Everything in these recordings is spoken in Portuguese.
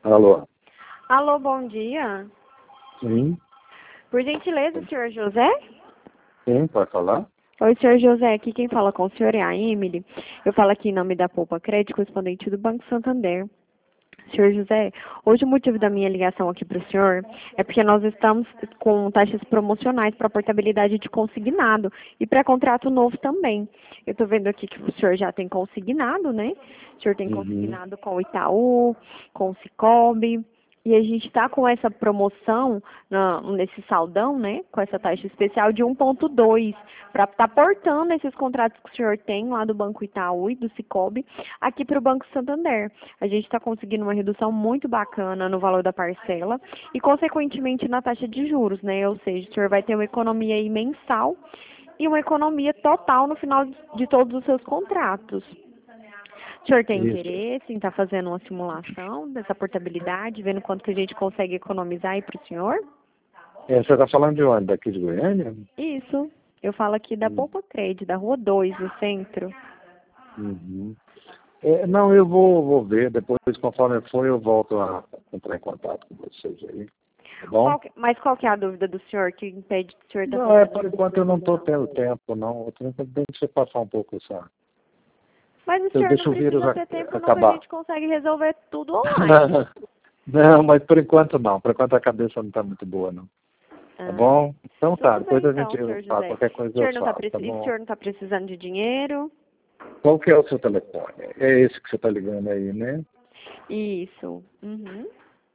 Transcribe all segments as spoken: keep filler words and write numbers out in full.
Alô? Alô, bom dia. Sim, Por gentileza, senhor José? sim, pode falar? Oi, senhor José, aqui quem fala com o senhor é a Emily. Eu falo aqui em nome da Poupa Crédito, correspondente do Banco Santander. Senhor José, hoje o motivo da minha ligação aqui para o senhor é porque nós estamos com taxas promocionais para portabilidade de consignado e para contrato novo também. Eu estou vendo aqui que o senhor já tem consignado, né? O senhor tem Uhum. consignado com o Itaú, com o Sicoob. E a gente está com essa promoção na- nesse saldão, né? Com essa taxa especial de um ponto dois, para estar portando esses contratos que o senhor tem lá do Banco Itaú e do Sicoob aqui para o Banco Santander. A gente está conseguindo uma redução muito bacana no valor da parcela e, consequentemente, na taxa de juros, né? Ou seja, o senhor vai ter uma economia aí mensal e uma economia total no final de todos os seus contratos. O senhor tem Isso. interesse em estar fazendo uma simulação dessa portabilidade, vendo quanto que a gente consegue economizar aí para o senhor? É, você está falando de onde? Daqui de Goiânia? Isso. Eu falo aqui da Hum. Poupa Trade, da Rua dois, no centro. Uhum. É, não, eu vou, vou ver, depois, conforme for, eu volto a entrar em contato com vocês aí, tá bom? Qual que- mas qual que é a dúvida do senhor que impede o senhor estar Não, é, fazendo por essa enquanto eu não estou simulação? tendo tempo, não. Eu tenho que deixa eu passar um pouco essa. Mas o Eu senhor não deixo o vírus precisa a- ter tempo não, que a acabar. gente consegue resolver tudo online. Não, mas por enquanto não. Por enquanto a cabeça não está muito boa, não. Tá Ah, bom? Então tá, tudo depois bem a gente então, senhor fala. José. Qualquer coisa O eu senhor não tá falo, tá preci- e o bom? senhor não está precisando de dinheiro? Qual que é o seu telefone? É esse que você está ligando aí, né? Isso. Uhum.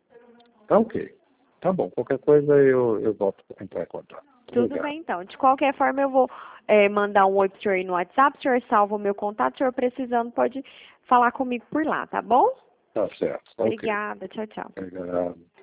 Tá ok. Tá bom. Qualquer coisa eu, eu volto a entrar em contato. Tudo Obrigado. bem então. De qualquer forma, eu vou eh, mandar um oi pro senhor aí no WhatsApp, o senhor salva o meu contato, o senhor precisando pode falar comigo por lá, tá bom? Tá certo. Tá ok. Obrigada, tchau, tchau. Obrigado.